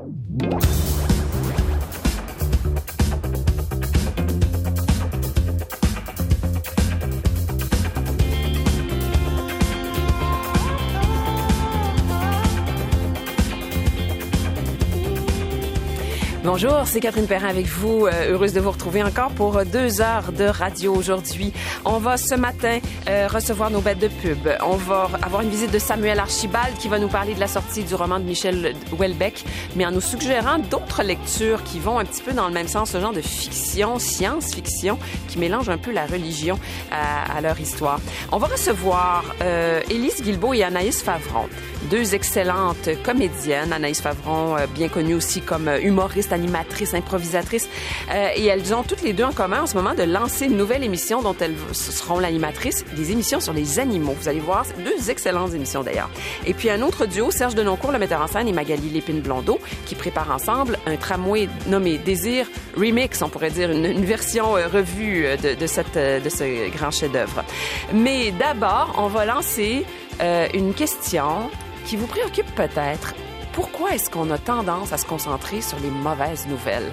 Bonjour, c'est Catherine Perrin avec vous. Heureuse de vous retrouver encore pour 2 heures de radio aujourd'hui. On va ce matin recevoir nos bêtes de pub. On va avoir une visite de Samuel Archibald qui va nous parler de la sortie du roman de Michel Houellebecq, mais en nous suggérant d'autres lectures qui vont un petit peu dans le même sens, ce genre de fiction, science-fiction, qui mélange un peu la religion à leur histoire. On va recevoir Élise Guilbeault et Anaïs Favron, 2 excellentes comédiennes. Anaïs Favron, bien connue aussi comme humoriste, animatrice, improvisatrice. Et elles ont toutes les 2 en commun en ce moment de lancer une nouvelle émission dont elles seront l'animatrice, des émissions sur les animaux. Vous allez voir, c'est 2 excellentes émissions d'ailleurs. Et puis un autre duo, Serge Denoncourt, le metteur en scène, et Magali Lépine-Blondeau, qui préparent ensemble un tramway nommé Désir Remix, on pourrait dire une version revue de ce grand chef-d'œuvre. Mais d'abord, on va lancer une question qui vous préoccupe peut-être. Pourquoi est-ce qu'on a tendance à se concentrer sur les mauvaises nouvelles?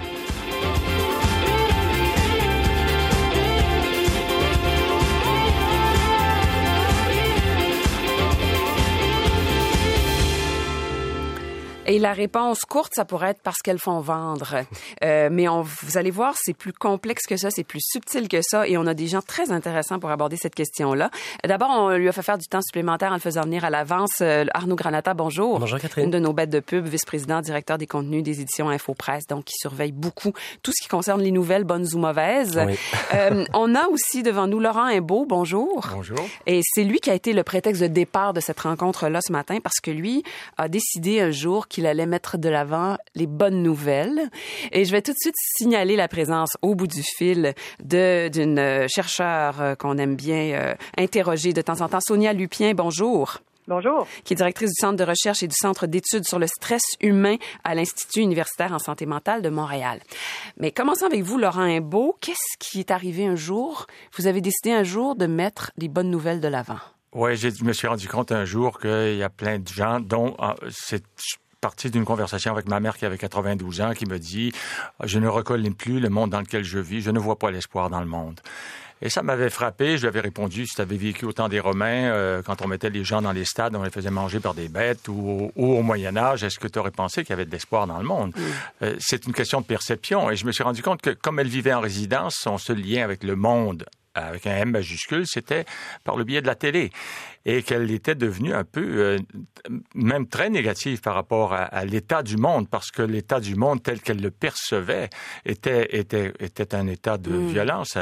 Et la réponse courte, ça pourrait être parce qu'elles font vendre. Mais vous allez voir, c'est plus complexe que ça, c'est plus subtil que ça, et on a des gens très intéressants pour aborder cette question-là. D'abord, on lui a fait faire du temps supplémentaire en le faisant venir à l'avance. Arnaud Granata, bonjour. Bonjour Catherine. Une de nos bêtes de pub, vice-président, directeur des contenus des éditions Infopresse, donc qui surveille beaucoup tout ce qui concerne les nouvelles, bonnes ou mauvaises. Oui. On a aussi devant nous Laurent Imbeau, bonjour. Bonjour. Et c'est lui qui a été le prétexte de départ de cette rencontre-là ce matin, parce que lui a décidé un jour qu'il allait mettre de l'avant les bonnes nouvelles. Et je vais tout de suite signaler la présence au bout du fil d'une chercheure qu'on aime bien interroger de temps en temps, Sonia Lupien, bonjour. Bonjour. Qui est directrice du Centre de recherche et du Centre d'études sur le stress humain à l'Institut universitaire en santé mentale de Montréal. Mais commençons avec vous, Laurent Imbeau. Qu'est-ce qui est arrivé un jour? Vous avez décidé un jour de mettre les bonnes nouvelles de l'avant. Oui, je me suis rendu compte un jour qu'il y a plein de gens dont c'est partie d'une conversation avec ma mère qui avait 92 ans qui me dit « Je ne reconnais plus le monde dans lequel je vis, je ne vois pas l'espoir dans le monde ». Et ça m'avait frappé. Je lui avais répondu, si tu avais vécu au temps des Romains, quand on mettait les gens dans les stades, on les faisait manger par des bêtes, ou au Moyen-Âge, est-ce que tu aurais pensé qu'il y avait de l'espoir dans le monde? C'est une question de perception. Et je me suis rendu compte que comme elle vivait en résidence, son seul lien avec le monde, avec un M majuscule, c'était par le biais de la télé. Et qu'elle était devenue un peu, même très négative par rapport à l'état du monde, parce que l'état du monde tel qu'elle le percevait était un état de violence,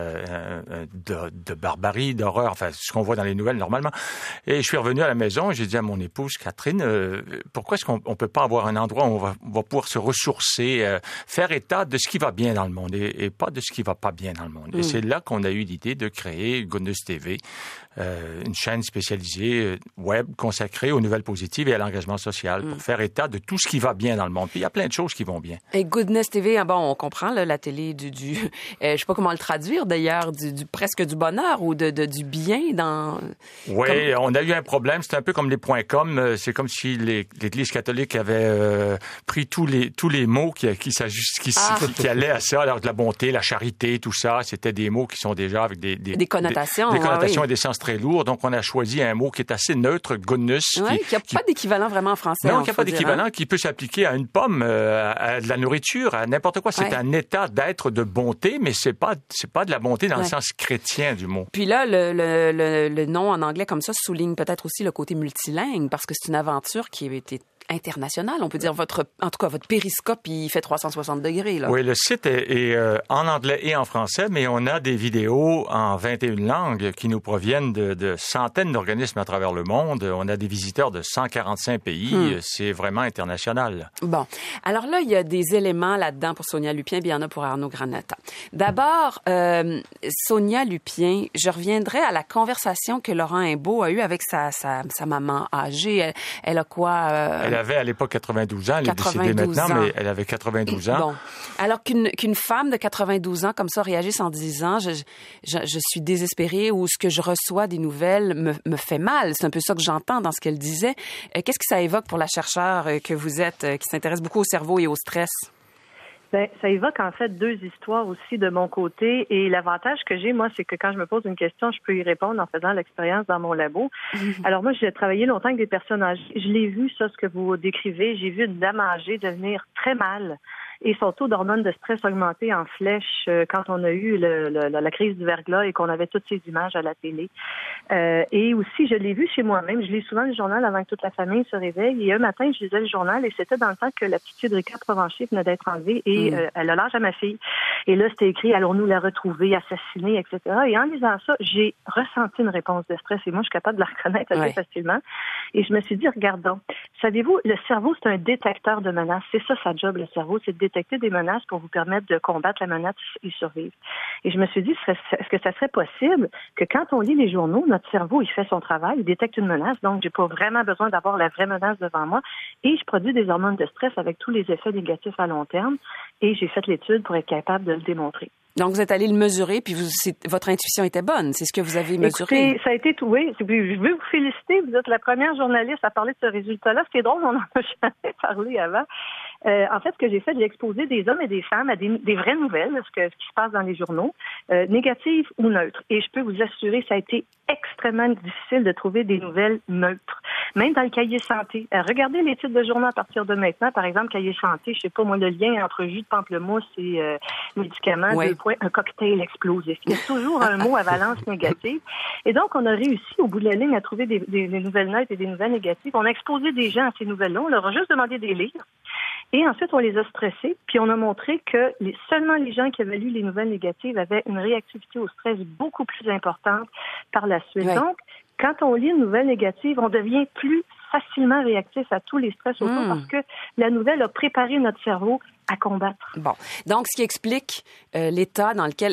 de barbarie, d'horreur, enfin ce qu'on voit dans les nouvelles normalement. Et je suis revenu à la maison et j'ai dit à mon épouse Catherine, pourquoi est-ce qu'on peut pas avoir un endroit où on va pouvoir se ressourcer, faire état de ce qui va bien dans le monde et pas de ce qui va pas bien dans le monde. Et c'est là qu'on a eu l'idée de créer Goodness TV, une chaîne spécialisée web consacrée aux nouvelles positives et à l'engagement social pour faire état de tout ce qui va bien dans le monde. Puis il y a plein de choses qui vont bien. Et Goodness TV, bon, on comprend là, la télé je sais pas comment le traduire d'ailleurs, du presque du bonheur ou du bien dans. Oui, on a eu un problème. C'est un peu comme les .com. C'est comme si l'Église catholique avait pris tous les mots qui allaient à ça, alors de la bonté, la charité, tout ça. C'était des mots qui sont déjà avec des connotations, des connotations et des sens très lourds. Donc on a choisi un mot qui est assez neutre, goodness. Oui, qui n'a pas d'équivalent vraiment en français. Non, qui n'a pas d'équivalent, qui peut s'appliquer à une pomme, à de la nourriture, à n'importe quoi. C'est un état d'être de bonté, mais c'est pas de la bonté dans le sens chrétien du mot. Puis là, le nom en anglais comme ça souligne peut-être aussi le côté multilingue, parce que c'est une aventure qui a été international, on peut dire. En tout cas, votre périscope, il fait 360 degrés. Là. Oui, le site est en anglais et en français, mais on a des vidéos en 21 langues qui nous proviennent de centaines d'organismes à travers le monde. On a des visiteurs de 145 pays. C'est vraiment international. Bon. Alors là, il y a des éléments là-dedans pour Sonia Lupien, puis il y en a pour Arnaud Granata. D'abord, Sonia Lupien, je reviendrai à la conversation que Laurent Imbeau a eue avec sa maman âgée. Elle a quoi? Elle avait à l'époque 92 ans. Elle est décédée maintenant, mais elle avait 92 ans. Bon. Alors qu'une femme de 92 ans comme ça réagisse en disant je suis désespérée ou ce que je reçois des nouvelles me fait mal. C'est un peu ça que j'entends dans ce qu'elle disait. Qu'est-ce que ça évoque pour la chercheure que vous êtes, qui s'intéresse beaucoup au cerveau et au stress? Ben, ça évoque en fait deux histoires aussi de mon côté. Et l'avantage que j'ai, moi, c'est que quand je me pose une question, je peux y répondre en faisant l'expérience dans mon labo. Alors moi, j'ai travaillé longtemps avec des personnes âgées. Je l'ai vu, ça, ce que vous décrivez. J'ai vu une dame âgée devenir très mal et son taux d'hormones de stress augmenté en flèche quand on a eu la crise du verglas et qu'on avait toutes ces images à la télé. Et aussi, je l'ai vu chez moi-même. Je lis souvent le journal avant que toute la famille se réveille. Et un matin, je lisais le journal et c'était dans le temps que la petite fille de Ricard Provencher venait d'être enlevée et elle a l'âge à ma fille. Et là, c'était écrit « Allons-nous la retrouver, assassiner, etc. » Et en lisant ça, j'ai ressenti une réponse de stress et moi, je suis capable de la reconnaître assez facilement. Et je me suis dit, regardons, savez-vous, le cerveau, c'est un détecteur de menaces. C'est ça, sa job, le cerveau, c'est de détecter des menaces pour vous permettre de combattre la menace et survivre. Et je me suis dit, est-ce que ça serait possible que quand on lit les journaux, notre cerveau, il fait son travail, il détecte une menace, donc j'ai pas vraiment besoin d'avoir la vraie menace devant moi, et je produis des hormones de stress avec tous les effets négatifs à long terme, et j'ai fait l'étude pour être capable de le démontrer. Donc, vous êtes allé le mesurer, puis votre intuition était bonne. C'est ce que vous avez mesuré. Écoutez, ça a été tout, oui. Je veux vous féliciter. Vous êtes la première journaliste à parler de ce résultat-là. C'est drôle, on n'en a jamais parlé avant. En fait, ce que j'ai fait, j'ai exposé des hommes et des femmes à des vraies nouvelles, ce qui se passe dans les journaux, négatives ou neutres. Et je peux vous assurer, ça a été extrêmement difficile de trouver des nouvelles neutres. Même dans le cahier santé. Regardez les titres de journaux à partir de maintenant. Par exemple, cahier santé, je sais pas moi, le lien entre jus de pamplemousse et médicaments, un cocktail explosif. Il y a toujours un mot à valence négative. Et donc, on a réussi, au bout de la ligne, à trouver des nouvelles neutres et des nouvelles négatives. On a exposé des gens à ces nouvelles-là. On leur a juste demandé des lire. Et ensuite, on les a stressés, puis on a montré que seulement les gens qui avaient lu les nouvelles négatives avaient une réactivité au stress beaucoup plus importante par la suite. Donc, quand on lit une nouvelle négative, on devient plus facilement réactif à tous les stress autour parce que la nouvelle a préparé notre cerveau à combattre. Bon. Donc, ce qui explique l'état dans lequel...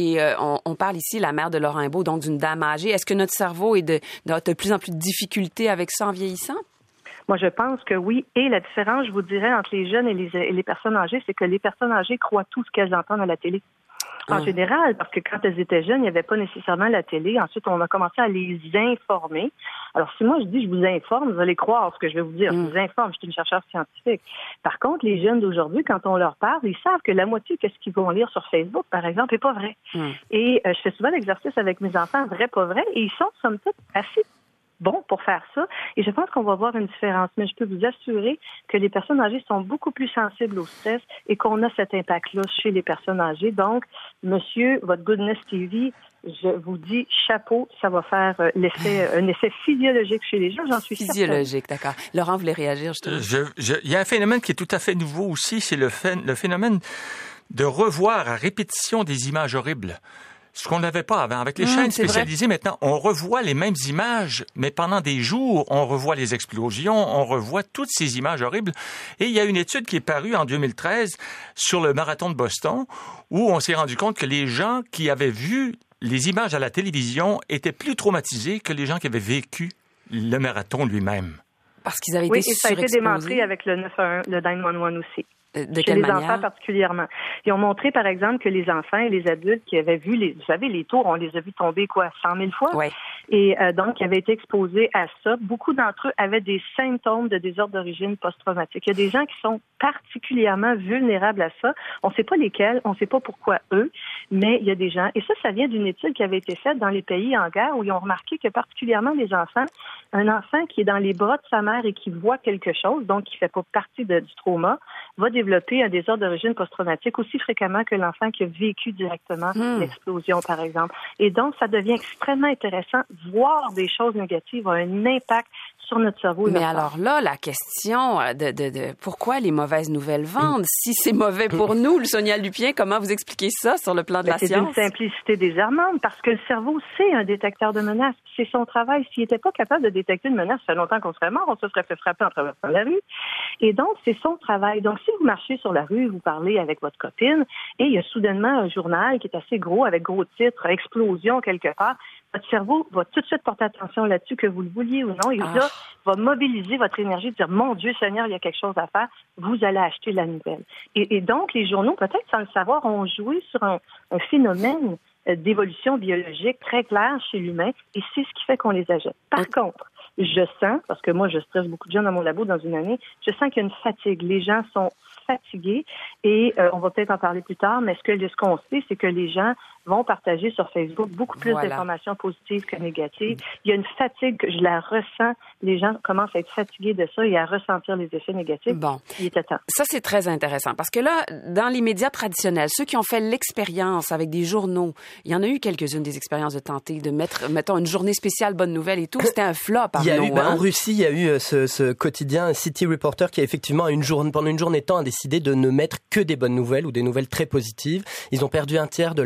on parle ici, la mère de Laurent Imbeau, donc d'une dame âgée. Est-ce que notre cerveau a de plus en plus de difficultés avec ça en vieillissant? Moi, je pense que oui. Et la différence, je vous dirais, entre les jeunes et les personnes âgées, c'est que les personnes âgées croient tout ce qu'elles entendent à la télé. En général, parce que quand elles étaient jeunes, il n'y avait pas nécessairement la télé. Ensuite, on a commencé à les informer. Alors, si moi, je dis je vous informe, vous allez croire ce que je vais vous dire. Je vous informe, je suis une chercheure scientifique. Par contre, les jeunes d'aujourd'hui, quand on leur parle, ils savent que la moitié de ce qu'ils vont lire sur Facebook, par exemple, n'est pas vrai. Et je fais souvent l'exercice avec mes enfants, vrai, pas vrai, et ils sont, somme toute, assez bon pour faire ça. Et je pense qu'on va voir une différence. Mais je peux vous assurer que les personnes âgées sont beaucoup plus sensibles au stress et qu'on a cet impact-là chez les personnes âgées. Donc, monsieur, votre Goodness TV, je vous dis chapeau, ça va faire un effet physiologique chez les gens, j'en suis certaine. Physiologique, d'accord. Laurent voulait réagir, je trouve. Il y a un phénomène qui est tout à fait nouveau aussi, c'est le phénomène de revoir à répétition des images horribles. Ce qu'on n'avait pas avant. Avec les chaînes spécialisées, maintenant, on revoit les mêmes images, mais pendant des jours, on revoit les explosions, on revoit toutes ces images horribles. Et il y a une étude qui est parue en 2013 sur le marathon de Boston, où on s'est rendu compte que les gens qui avaient vu les images à la télévision étaient plus traumatisés que les gens qui avaient vécu le marathon lui-même. Parce qu'ils avaient été surexposés. Oui, et ça a été démontré avec le 911, le 911 aussi. De quelle manière? Chez les enfants particulièrement. Ils ont montré, par exemple, que les enfants et les adultes qui avaient vu, vous savez, les tours, on les a vus tomber, 100 000 fois? Oui. Et donc, ils avaient été exposés à ça. Beaucoup d'entre eux avaient des symptômes de désordre d'origine post-traumatique. Il y a des gens qui sont particulièrement vulnérables à ça. On ne sait pas lesquels, on ne sait pas pourquoi eux, mais il y a des gens. Et ça vient d'une étude qui avait été faite dans les pays en guerre où ils ont remarqué que particulièrement les enfants, un enfant qui est dans les bras de sa mère et qui voit quelque chose, donc qui ne fait pas partie du trauma, va développer un désordre d'origine post-traumatique aussi fréquemment que l'enfant qui a vécu directement l'explosion, par exemple. Et donc, ça devient extrêmement intéressant. Voir des choses négatives a un impact sur notre cerveau. Mais alors là, la question de pourquoi les mauvaises nouvelles vendent? Si c'est mauvais pour nous, Sonia Lupien, comment vous expliquez ça sur le plan de la science? C'est une simplicité désarmante parce que le cerveau, c'est un détecteur de menaces. C'est son travail. S'il n'était pas capable de détecter une menace, ça fait longtemps qu'on serait mort, on se serait fait frapper en traversant la rue. Et donc, c'est son travail. Donc, si vous marchez sur la rue, vous parlez avec votre copine et il y a soudainement un journal qui est assez gros, avec gros titres, explosion quelque part, votre cerveau va tout de suite porter attention là-dessus, que vous le vouliez ou non, et là, va mobiliser votre énergie, de dire, mon Dieu Seigneur, il y a quelque chose à faire, vous allez acheter la nouvelle. Et donc, les journaux, peut-être sans le savoir, ont joué sur un phénomène d'évolution biologique très clair chez l'humain, et c'est ce qui fait qu'on les achète. Par contre, je sens, parce que moi, je stresse beaucoup de gens dans mon labo dans une année, je sens qu'il y a une fatigue. Les gens sont fatigués et on va peut-être en parler plus tard, mais ce qu'on sait, c'est que les gens vont partager sur Facebook beaucoup plus d'informations positives que négatives. Il y a une fatigue, je la ressens. Les gens commencent à être fatigués de ça et à ressentir les effets négatifs. Bon. Il était temps. Ça, c'est très intéressant parce que là, dans les médias traditionnels, ceux qui ont fait l'expérience avec des journaux, il y en a eu quelques-unes des expériences de tenter de mettre, mettons, une journée spéciale Bonne Nouvelle et tout. C'était un flop, En Russie, il y a eu ce quotidien City Reporter qui a effectivement pendant une journée de temps a décidé de ne mettre que des bonnes nouvelles ou des nouvelles très positives. Ils ont perdu un tiers de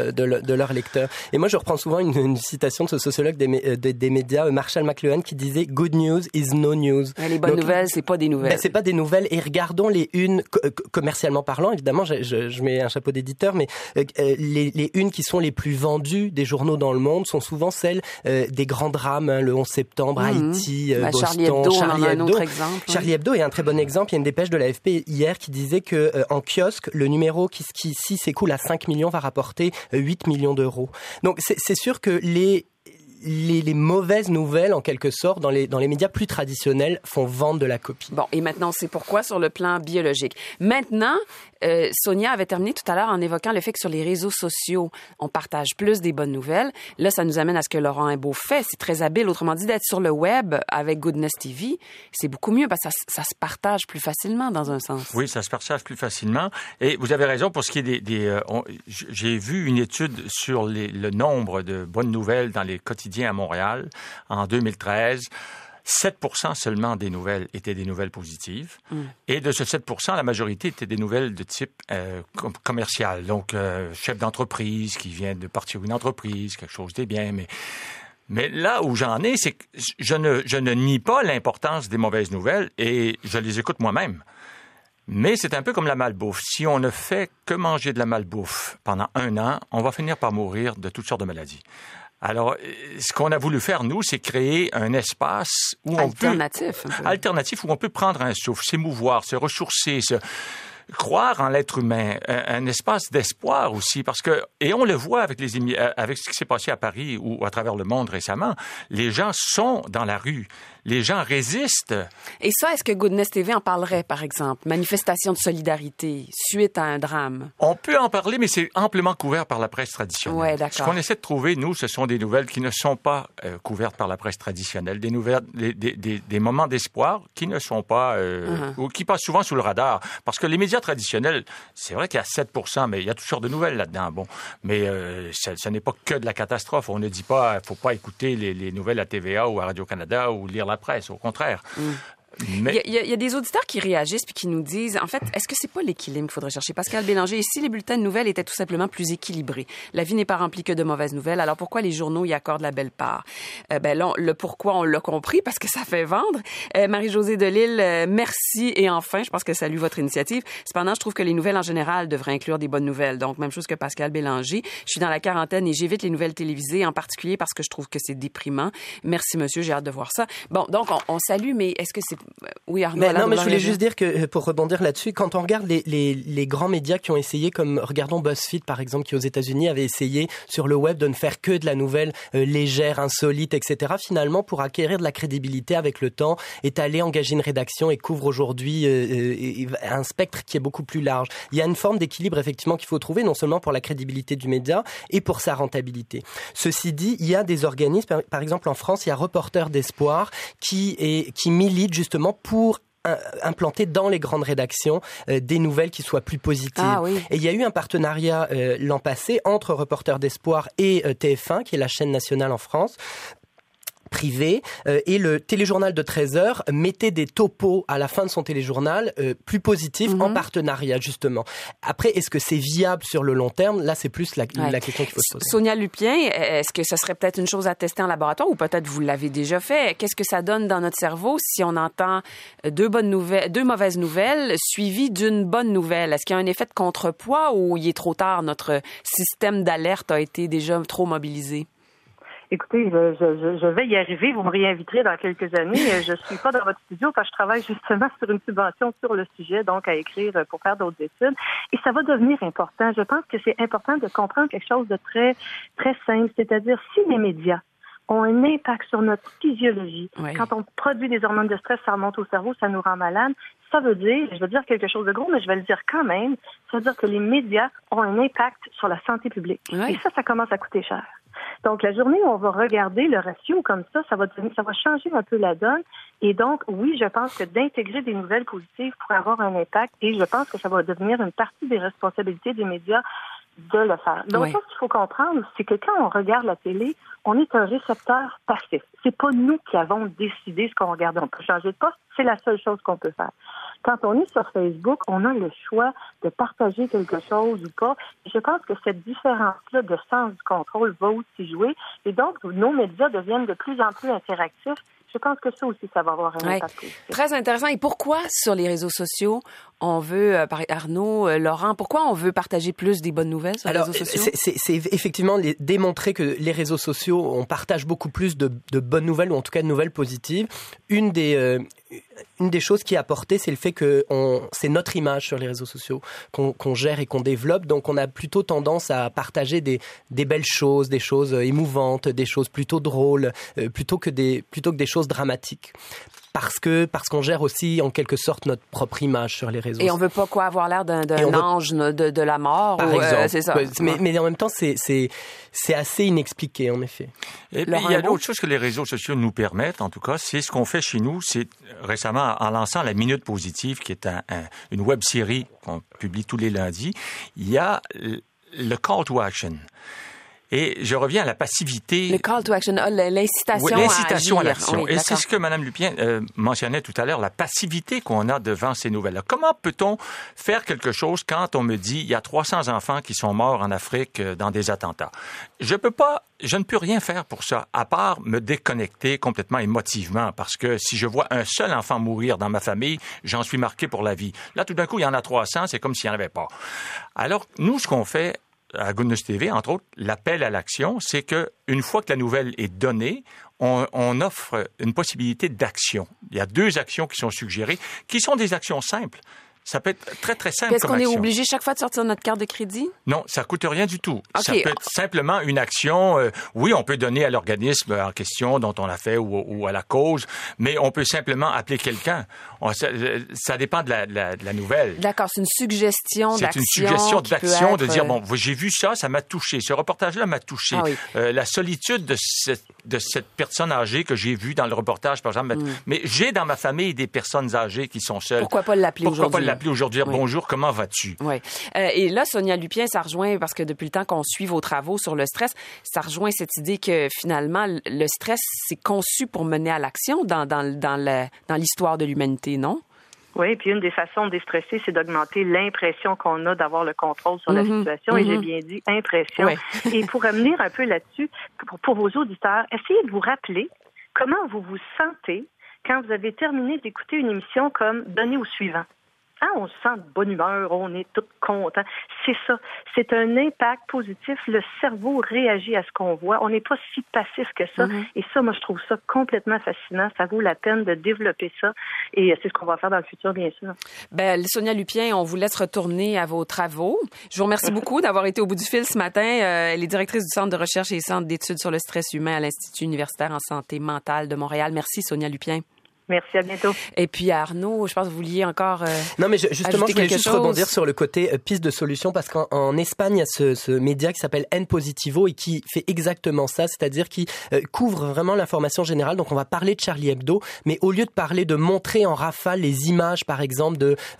leurs lecteurs. Et moi, je reprends souvent une citation de ce sociologue des médias, Marshall McLuhan, qui disait « Good news is no news ». Les bonnes nouvelles, c'est pas des nouvelles. C'est pas des nouvelles. Et regardons les unes, commercialement parlant, évidemment, je mets un chapeau d'éditeur, mais les unes qui sont les plus vendues des journaux dans le monde sont souvent celles des grands drames, hein, le 11 septembre, Haïti, Boston, Charlie Hebdo. On en a un autre exemple. Charlie Hebdo est un très bon exemple. Il y a une dépêche de l'AFP hier qui disait que en kiosque, le numéro qui si s'écoule à 5 millions va rapporter 8 millions d'euros. Donc c'est sûr que les mauvaises nouvelles, en quelque sorte, dans les médias plus traditionnels, font vendre de la copie. Bon, et maintenant, on sait pourquoi sur le plan biologique. Maintenant, Sonia avait terminé tout à l'heure en évoquant le fait que sur les réseaux sociaux, on partage plus des bonnes nouvelles. Là, ça nous amène à ce que Laurent Imbeau fait. C'est très habile. Autrement dit, d'être sur le web avec Goodness TV, c'est beaucoup mieux parce que ça se partage plus facilement dans un sens. Oui, ça se partage plus facilement. Et vous avez raison pour ce qui est j'ai vu une étude sur le nombre de bonnes nouvelles dans les quotidiens à Montréal en 2013. 7% seulement des nouvelles étaient des nouvelles positives. Et de ce 7%, la majorité étaient des nouvelles de type commercial. Donc, chef d'entreprise qui vient de partir une entreprise, quelque chose de bien. Mais là où j'en ai, c'est que je ne nie pas l'importance des mauvaises nouvelles et je les écoute moi-même. Mais c'est un peu comme la malbouffe. Si on ne fait que manger de la malbouffe pendant 1 an, on va finir par mourir de toutes sortes de maladies. Alors, ce qu'on a voulu faire, nous, c'est créer un espace où alternatif où on peut prendre un souffle, s'émouvoir, se ressourcer, croire en l'être humain, un espace d'espoir aussi, parce que, et on le voit avec ce qui s'est passé à Paris ou à travers le monde récemment, les gens sont dans la rue. Les gens résistent. Et ça, est-ce que Goodness TV en parlerait, par exemple? Manifestation de solidarité suite à un drame. On peut en parler, mais c'est amplement couvert par la presse traditionnelle. Ouais, d'accord. Ce qu'on essaie de trouver, nous, ce sont des nouvelles qui ne sont pas couvertes par la presse traditionnelle, des nouvelles, des moments d'espoir qui ne sont pas, ou qui passent souvent sous le radar. Parce que les médias traditionnels, c'est vrai qu'il y a 7%, mais il y a toutes sortes de nouvelles là-dedans. Bon, mais ce n'est pas que de la catastrophe. On ne dit pas, faut pas écouter les nouvelles à TVA ou à Radio-Canada ou lire la presse, au contraire. Mais... Il y a des auditeurs qui réagissent puis qui nous disent, en fait, est-ce que c'est pas l'équilibre qu'il faudrait chercher? Pascal Bélanger, et si les bulletins de nouvelles étaient tout simplement plus équilibrés? La vie n'est pas remplie que de mauvaises nouvelles, alors pourquoi les journaux y accordent la belle part? Là, le pourquoi, on l'a compris, parce que ça fait vendre. Marie-Josée Delille, merci, et enfin, je pense que salue votre initiative. Cependant, je trouve que les nouvelles en général devraient inclure des bonnes nouvelles. Donc, même chose que Pascal Bélanger. Je suis dans la quarantaine et j'évite les nouvelles télévisées, en particulier parce que je trouve que c'est déprimant. Merci, monsieur, j'ai hâte de voir ça. Bon, donc, on salue, mais est-ce que c'est... Oui, Arnaud. Mais je voulais juste dire que, pour rebondir là-dessus, quand on regarde les grands médias qui ont essayé, comme, regardons BuzzFeed, par exemple, qui aux États-Unis avait essayé sur le web de ne faire que de la nouvelle légère, insolite, etc. Finalement, pour acquérir de la crédibilité avec le temps, est allé engager une rédaction et couvre aujourd'hui un spectre qui est beaucoup plus large. Il y a une forme d'équilibre, effectivement, qu'il faut trouver, non seulement pour la crédibilité du média et pour sa rentabilité. Ceci dit, il y a des organismes, par exemple en France, il y a Reporters d'Espoir qui milite justement pour implanter dans les grandes rédactions des nouvelles qui soient plus positives. Ah, oui. Et il y a eu un partenariat l'an passé entre Reporters d'Espoir et TF1, qui est la chaîne nationale en France, privé, et le téléjournal de 13h mettait des topos à la fin de son téléjournal plus positifs en partenariat, justement. Après, est-ce que c'est viable sur le long terme? Là, c'est plus la question qu'il faut se poser. Sonia Lupien, est-ce que ce serait peut-être une chose à tester en laboratoire ou peut-être vous l'avez déjà fait? Qu'est-ce que ça donne dans notre cerveau si on entend deux mauvaises nouvelles suivies d'une bonne nouvelle? Est-ce qu'il y a un effet de contrepoids ou il est trop tard? Notre système d'alerte a été déjà trop mobilisé? Écoutez, je vais y arriver. Vous me réinviterez dans quelques années. Je suis pas dans votre studio parce que je travaille justement sur une subvention sur le sujet, donc à écrire pour faire d'autres études. Et ça va devenir important. Je pense que c'est important de comprendre quelque chose de très, très simple. C'est-à-dire, si les médias ont un impact sur notre physiologie. Oui. Quand on produit des hormones de stress, ça remonte au cerveau, ça nous rend malade. Ça veut dire, je vais dire quelque chose de gros, mais je vais le dire quand même, ça veut dire que les médias ont un impact sur la santé publique. Oui. Et ça commence à coûter cher. Donc, la journée où on va regarder le ratio comme ça va changer un peu la donne. Et donc, oui, je pense que d'intégrer des nouvelles positives pourrait avoir un impact et je pense que ça va devenir une partie des responsabilités des médias de le faire. Donc, ce qu'il faut comprendre, c'est que quand on regarde la télé, on est un récepteur passif. C'est pas nous qui avons décidé ce qu'on regarde. On peut changer de poste, c'est la seule chose qu'on peut faire. Quand on est sur Facebook, on a le choix de partager quelque chose ou pas. Je pense que cette différence-là de sens du contrôle va aussi jouer. Et donc, nos médias deviennent de plus en plus interactifs. Je pense que ça aussi, ça va avoir un impact positif. Très intéressant. Et pourquoi, sur les réseaux sociaux, on veut, Arnaud, Laurent, pourquoi on veut partager plus des bonnes nouvelles sur les réseaux sociaux? C'est effectivement démontrer que les réseaux sociaux, on partage beaucoup plus de bonnes nouvelles, ou en tout cas de nouvelles positives. Une des choses qui est apportée, c'est le fait que c'est notre image sur les réseaux sociaux qu'on gère et qu'on développe. Donc, on a plutôt tendance à partager des belles choses, des choses émouvantes, des choses plutôt drôles, plutôt que des choses dramatiques. Parce qu'on gère aussi en quelque sorte notre propre image sur les réseaux. Et on veut pas avoir l'air d'un ange de la mort. Par exemple. C'est ça. Mais en même temps, c'est assez inexpliqué, en effet. Et puis, il y a d'autres choses que les réseaux sociaux nous permettent, en tout cas, c'est ce qu'on fait chez nous. C'est récemment, en lançant la Minute Positive, qui est une web-série qu'on publie tous les lundis, il y a le call to action. Et je reviens à la passivité. Le call to action, l'incitation à l'action. Oui, et c'est ce que Mme Lupien mentionnait tout à l'heure, la passivité qu'on a devant ces nouvelles-là. Comment peut-on faire quelque chose quand on me dit il y a 300 enfants qui sont morts en Afrique dans des attentats? Je ne peux rien faire pour ça, à part me déconnecter complètement émotivement, parce que si je vois un seul enfant mourir dans ma famille, j'en suis marqué pour la vie. Là, tout d'un coup, il y en a 300, c'est comme s'il n'y en avait pas. Alors, nous, ce qu'on fait à Good News TV, entre autres, l'appel à l'action, c'est que une fois que la nouvelle est donnée, on offre une possibilité d'action. Il y a 2 actions qui sont suggérées, qui sont des actions simples. Ça peut être très, très simple comme action. Est-ce qu'on est obligé chaque fois de sortir notre carte de crédit? Non, ça coûte rien du tout. Okay. Ça peut être simplement une action. Oui, on peut donner à l'organisme en question dont on l'a fait ou à la cause, mais on peut simplement appeler quelqu'un. Ça dépend de la nouvelle. D'accord, c'est une suggestion d'action. C'est une suggestion d'action de dire, bon, j'ai vu ça m'a touché. Ce reportage-là m'a touché. Ah oui. La solitude de cette personne âgée que j'ai vue dans le reportage, par exemple. Mais j'ai dans ma famille des personnes âgées qui sont seules. Pourquoi pas l'appeler aujourd'hui? L'appeler aujourd'hui, dire bonjour, comment vas-tu? Oui. Et là, Sonia Lupien, ça rejoint, parce que depuis le temps qu'on suit vos travaux sur le stress, ça rejoint cette idée que finalement, le stress, c'est conçu pour mener à l'action dans l'histoire de l'humanité, non? Oui, puis une des façons de déstresser, c'est d'augmenter l'impression qu'on a d'avoir le contrôle sur la situation. Et j'ai bien dit impression. Oui. Et pour revenir un peu là-dessus, pour vos auditeurs, essayez de vous rappeler comment vous vous sentez quand vous avez terminé d'écouter une émission comme « Donnez au suivant ». Ah, on se sent de bonne humeur, on est tout content. C'est ça. C'est un impact positif. Le cerveau réagit à ce qu'on voit. On n'est pas si passif que ça. Et ça, moi, je trouve ça complètement fascinant. Ça vaut la peine de développer ça. Et c'est ce qu'on va faire dans le futur, bien sûr. Sonia Lupien, on vous laisse retourner à vos travaux. Je vous remercie beaucoup d'avoir été au bout du fil ce matin. Elle est directrice du Centre de recherche et Centre d'études sur le stress humain à l'Institut universitaire en santé mentale de Montréal. Merci, Sonia Lupien. Merci, à bientôt. Et puis Arnaud, je pense que vous vouliez encore non, mais justement, je voulais juste rebondir sur le côté piste de solution, parce qu'en Espagne, il y a ce média qui s'appelle En Positivo et qui fait exactement ça, c'est-à-dire qui couvre vraiment l'information générale. Donc, on va parler de Charlie Hebdo, mais au lieu de montrer en rafale les images, par exemple,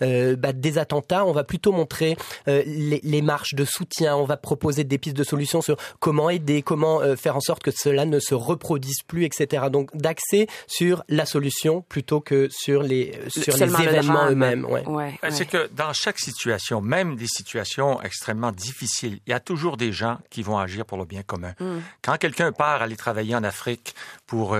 des attentats, on va plutôt montrer les marches de soutien. On va proposer des pistes de solutions sur comment aider, comment faire en sorte que cela ne se reproduise plus, etc. Donc, d'axer sur la solution plutôt que sur les événements eux-mêmes. C'est que dans chaque situation, même des situations extrêmement difficiles, il y a toujours des gens qui vont agir pour le bien commun. Quand quelqu'un part aller travailler en Afrique pour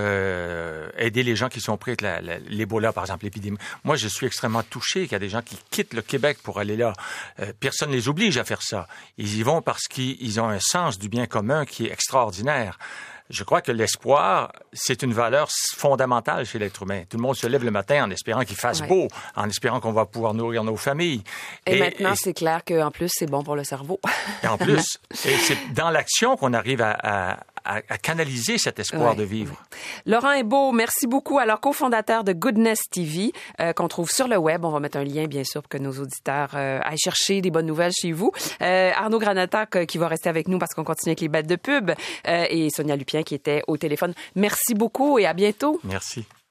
aider les gens qui sont pris avec l'Ebola, par exemple, l'épidémie, moi, je suis extrêmement touché qu'il y a des gens qui quittent le Québec pour aller là. Personne ne les oblige à faire ça. Ils y vont parce qu'ils ont un sens du bien commun qui est extraordinaire. je crois que l'espoir, c'est une valeur fondamentale chez l'être humain. Tout le monde se lève le matin en espérant qu'il fasse beau, en espérant qu'on va pouvoir nourrir nos familles. Et maintenant, c'est clair qu'en plus, c'est bon pour le cerveau. Et en plus, c'est dans l'action qu'on arrive à canaliser cet espoir de vivre. Laurent Hébault, merci beaucoup. Alors, cofondateur de Goodness TV, qu'on trouve sur le web. On va mettre un lien, bien sûr, pour que nos auditeurs aillent chercher des bonnes nouvelles chez vous. Arnaud Granata, qui va rester avec nous parce qu'on continue avec les bêtes de pub. Et Sonia Lupien, qui était au téléphone. Merci beaucoup et à bientôt. Merci.